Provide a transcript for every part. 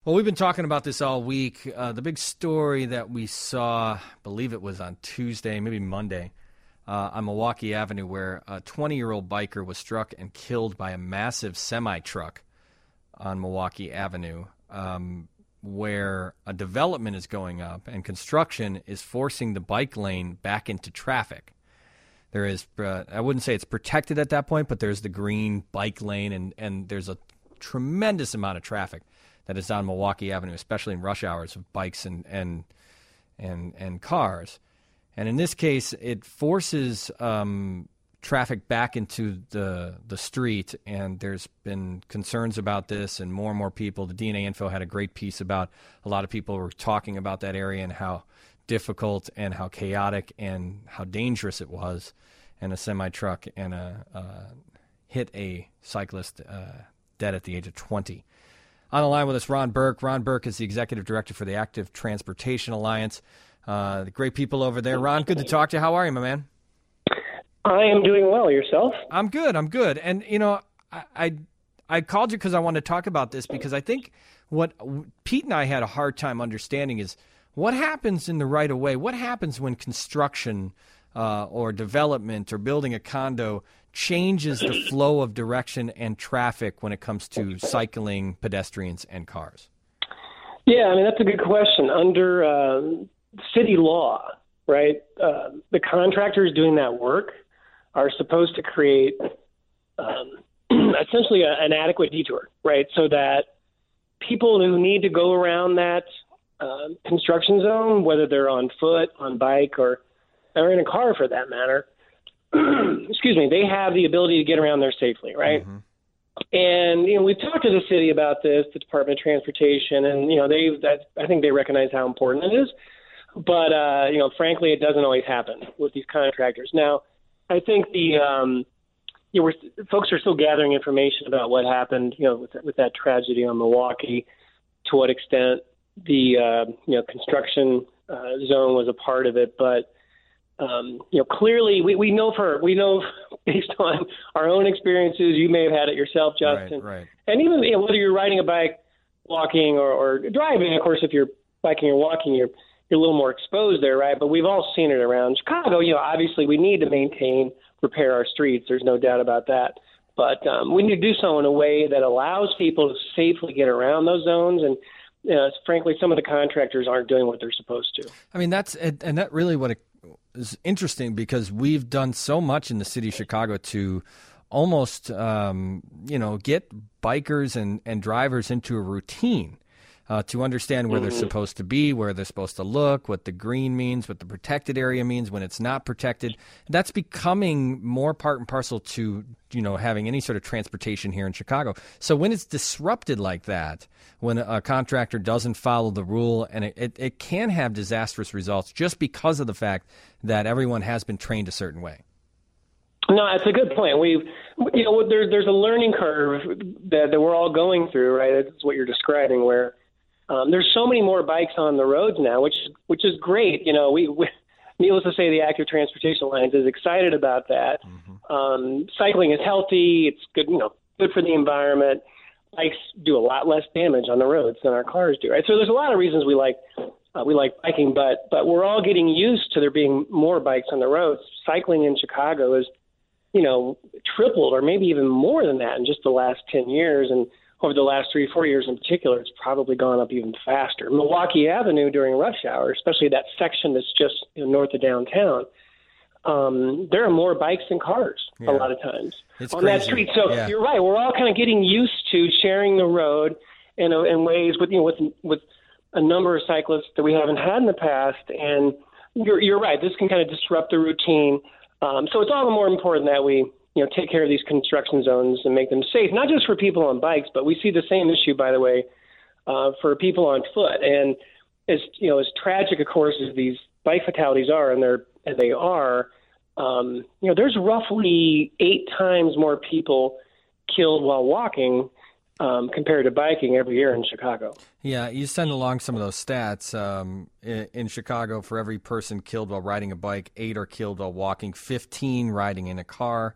Well, we've been talking about this all week. The big story that we saw, I believe it was on Tuesday, maybe Monday, on Milwaukee Avenue, where a 20-year-old biker was struck and killed by a massive semi-truck on Milwaukee Avenue, where a development is going up and construction is forcing the bike lane back into traffic. There is, I wouldn't say it's protected at that point, but there's the green bike lane, and there's a tremendous amount of traffic that is on Milwaukee Avenue, especially in rush hours of bikes and cars. And in this case, it forces traffic back into the street, and there's been concerns about this, and more people. The DNA Info had a great piece about a lot of people were talking about that area and how difficult and how chaotic and how dangerous it was. And a semi-truck and hit a cyclist dead at the age of 20. On the line with us, Ron Burke. Ron Burke is the executive director for the Active Transportation Alliance. The great people over there. Ron, good to talk to you. How are you, my man? I am doing well. Yourself? I'm good. And, you know, I called you because I wanted to talk about this, because I think what Pete and I had a hard time understanding is what happens in the right-of-way. What happens when construction or development or building a condo changes the flow of direction and traffic when it comes to cycling, pedestrians, and cars? Yeah, I mean, that's a good question. Under city law, right, the contractors doing that work are supposed to create essentially an adequate detour, right, so that people who need to go around that construction zone, whether they're on foot, on bike, or in a car for that matter, excuse me, they have the ability to get around there safely, right? Mm-hmm. And, you know, we've talked to the city about this, the Department of Transportation, and, you know, I think they recognize how important it is. But, you know, frankly, it doesn't always happen with these contractors. Now, I think folks are still gathering information about what happened, you know, with that tragedy on Milwaukee, to what extent the, construction zone was a part of it. But, clearly we know based on our own experiences, you may have had it yourself, Justin. Right. And even, you know, whether you're riding a bike, walking, or driving, of course, if you're biking or walking, you're a little more exposed there, right? But we've all seen it around Chicago. You know, obviously we need to repair our streets. There's no doubt about that. But we need to do so in a way that allows people to safely get around those zones. And frankly, some of the contractors aren't doing what they're supposed to. I mean, that really what it is interesting, because we've done so much in the city of Chicago to almost, get bikers and drivers into a routine to understand where they're supposed to be, where they're supposed to look, what the green means, what the protected area means, when it's not protected. That's becoming more part and parcel to, you know, having any sort of transportation here in Chicago. So when it's disrupted like that, when a contractor doesn't follow the rule, and it can have disastrous results just because of the fact that everyone has been trained a certain way. No, that's a good point. There's a learning curve that we're all going through, right? That's what you're describing, where there's so many more bikes on the roads now, which is great. You know, we needless to say, the Active Transportation Alliance is excited about that. Mm-hmm. Cycling is healthy. It's good, good for the environment. Bikes do a lot less damage on the roads than our cars do, right? So there's a lot of reasons we like biking, but we're all getting used to there being more bikes on the roads. Cycling in Chicago is, tripled, or maybe even more than that in just the last 10 years. And over the last 3 or 4 years in particular, it's probably gone up even faster. Milwaukee Avenue during rush hour, especially that section that's just north of downtown, there are more bikes than cars a lot of times on that street. So You're right. We're all kind of getting used to sharing the road in ways with a number of cyclists that we haven't had in the past. And you're right. This can kind of disrupt the routine. So it's all the more important that we take care of these construction zones and make them safe, not just for people on bikes, but we see the same issue, by the way, for people on foot. And as tragic, of course, as these bike fatalities are, and they are, there's roughly 8 times more people killed while walking compared to biking every year in Chicago. Yeah, you send along some of those stats. In Chicago, for every person killed while riding a bike, 8 are killed while walking, 15 riding in a car.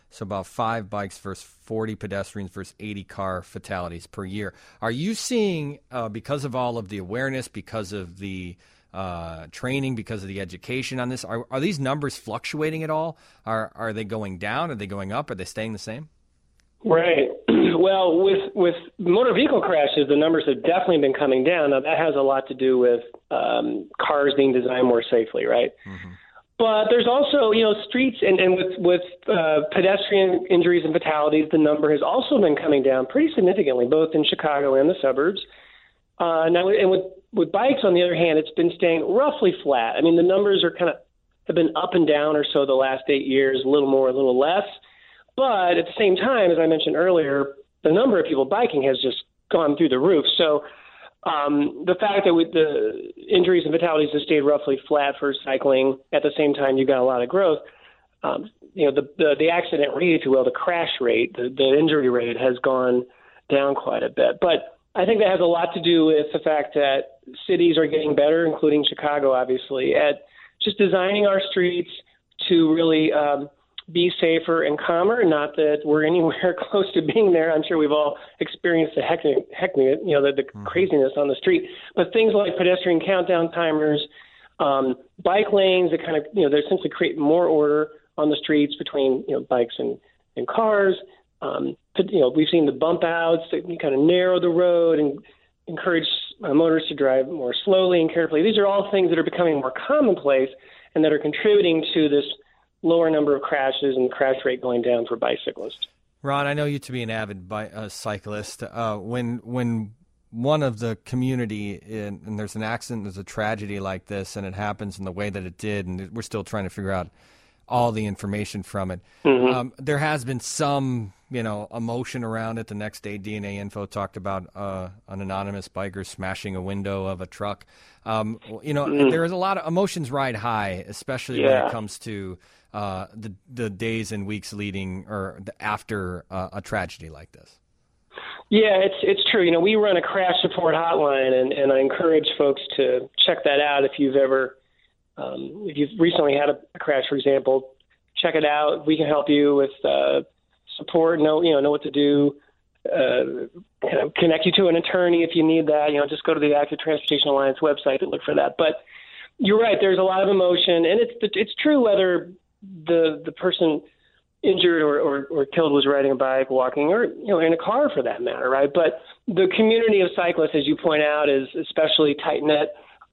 So about 5 bikes versus 40 pedestrians versus 80 car fatalities per year. Are you seeing, because of all of the awareness, because of the training, because of the education on this, are these numbers fluctuating at all? Are they going down? Are they going up? Are they staying the same? Right. Well, with motor vehicle crashes, the numbers have definitely been coming down. Now, that has a lot to do with cars being designed more safely, right? Mm-hmm. But there's also, streets and with pedestrian injuries and fatalities, the number has also been coming down pretty significantly, both in Chicago and the suburbs. Now, and with bikes, on the other hand, it's been staying roughly flat. I mean, the numbers have been up and down or so the last 8 years, a little more, a little less. But at the same time, as I mentioned earlier, the number of people biking has just gone through the roof. So the fact that with the injuries and fatalities have stayed roughly flat for cycling, at the same time you got a lot of growth, the accident rate, if you will, the crash rate, the injury rate has gone down quite a bit. But I think that has a lot to do with the fact that cities are getting better, including Chicago, obviously, at just designing our streets to really be safer and calmer. Not that we're anywhere close to being there. I'm sure we've all experienced the the craziness on the street. But things like pedestrian countdown timers, bike lanes that kind of, they essentially create more order on the streets between, bikes and cars. We've seen the bump outs that kind of narrow the road and encourage motorists to drive more slowly and carefully. These are all things that are becoming more commonplace and that are contributing to this lower number of crashes and crash rate going down for bicyclists. Ron, I know you to be an avid cyclist. When one of the community, and there's an accident, there's a tragedy like this, and it happens in the way that it did, and we're still trying to figure out all the information from it. Mm-hmm. There has been some, emotion around it. The next day, DNA Info talked about an anonymous biker smashing a window of a truck. Mm-hmm. There is a lot of emotions ride high, especially when it comes to the days and weeks leading or after a tragedy like this. Yeah, it's true. We run a crash support hotline, and I encourage folks to check that out if you've ever. If you've recently had a crash, for example, check it out. We can help you with support, know what to do, connect you to an attorney if you need that. Just go to the Active Transportation Alliance website and look for that. But you're right, there's a lot of emotion, and it's true whether the person injured or killed was riding a bike, walking, or in a car for that matter, right? But the community of cyclists, as you point out, is especially tight-knit.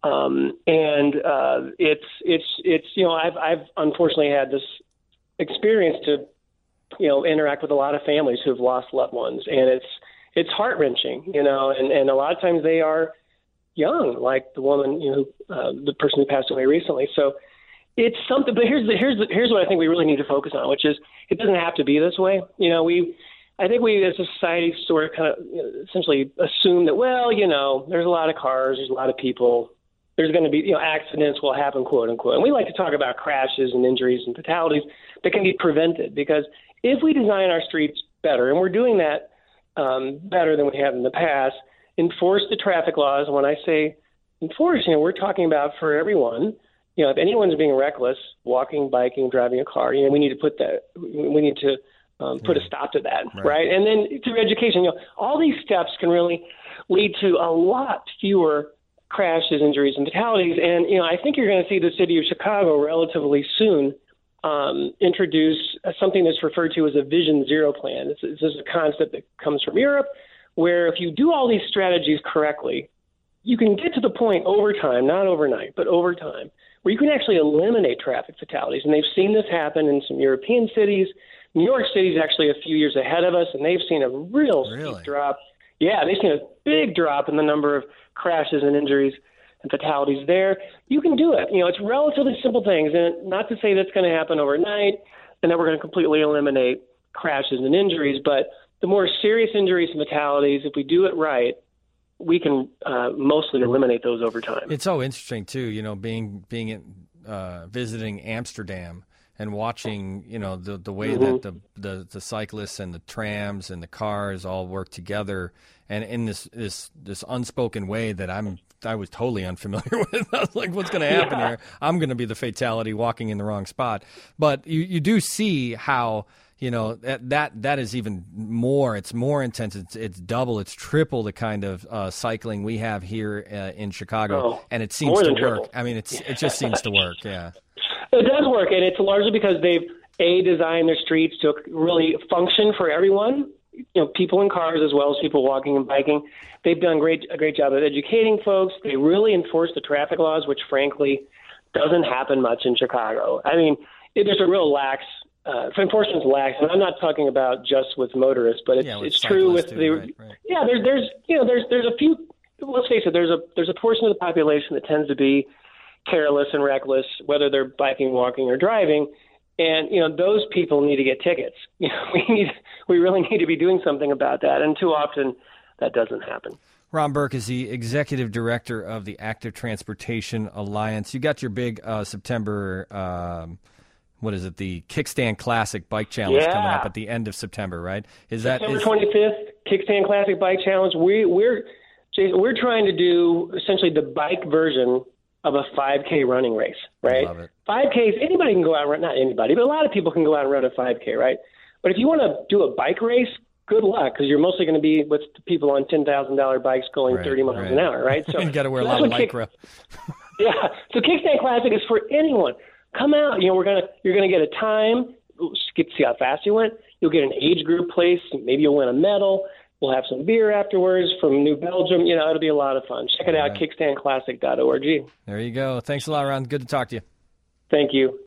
I've unfortunately had this experience to, interact with a lot of families who've lost loved ones, and it's heart-wrenching, and a lot of times they are young, like the woman, the person who passed away recently. So it's something, but here's what I think we really need to focus on, which is it doesn't have to be this way. I think we as a society sort of kind of essentially assume that, there's a lot of cars, there's a lot of people, there's going to be, accidents will happen, quote unquote. And we like to talk about crashes and injuries and fatalities that can be prevented, because if we design our streets better, and we're doing that better than we have in the past, enforce the traffic laws. When I say enforce, we're talking about for everyone. If anyone's being reckless, walking, biking, driving a car, we need to put a stop to that, right? And then through education, all these steps can really lead to a lot fewer crashes, injuries, and fatalities. And, I think you're going to see the city of Chicago relatively soon introduce something that's referred to as a Vision Zero plan. This is a concept that comes from Europe, where if you do all these strategies correctly, you can get to the point over time, not overnight, but over time, where you can actually eliminate traffic fatalities. And they've seen this happen in some European cities. New York City is actually a few years ahead of us, and they've seen a steep drop. Yeah, they've seen a big drop in the number of crashes and injuries and fatalities there. You can do it. It's relatively simple things, and not to say that's going to happen overnight and that we're going to completely eliminate crashes and injuries, but the more serious injuries and fatalities, if we do it right, we can mostly eliminate those over time. It's so interesting too, being visiting Amsterdam and watching, the way that the cyclists and the trams and the cars all work together, and in this unspoken way that I'm was totally unfamiliar with. I was like, what's going to happen here? I'm going to be the fatality walking in the wrong spot. But you do see how, that is even more. It's more intense. It's double. It's triple the kind of cycling we have here in Chicago, and it seems to work. Triple. I mean, it just seems to work. Yeah, it does work, and it's largely because they've designed their streets to really function for everyone. People in cars as well as people walking and biking. They've done a great job of educating folks. They really enforce the traffic laws, which frankly doesn't happen much in Chicago. I mean, there's a real lax. Enforcement's lax, and I'm not talking about just with motorists, but it's true with the. Right. Yeah, there's a few. Let's face it. There's a portion of the population that tends to be careless and reckless, whether they're biking, walking, or driving, and those people need to get tickets. We really need to be doing something about that, and too often that doesn't happen. Ron Burke is the executive director of the Active Transportation Alliance. You got your big September. What is it? The Kickstand Classic Bike Challenge coming up at the end of September, right? September 25th, Kickstand Classic Bike Challenge. We're trying to do essentially the bike version of a 5K running race, right? I love it. 5Ks, anybody can go out and run, not anybody, but a lot of people can go out and run a 5K, right? But if you want to do a bike race, good luck, because you're mostly going to be with people on $10,000 bikes going 30 miles an hour, right? So you got to wear a lot of Lycra. So Kickstand Classic is for anyone. Come out. You're gonna get a time. Get to see how fast you went. You'll get an age group place. Maybe you'll win a medal. We'll have some beer afterwards from New Belgium. It'll be a lot of fun. Check it out, kickstandclassic.org. There you go. Thanks a lot, Ron. Good to talk to you. Thank you.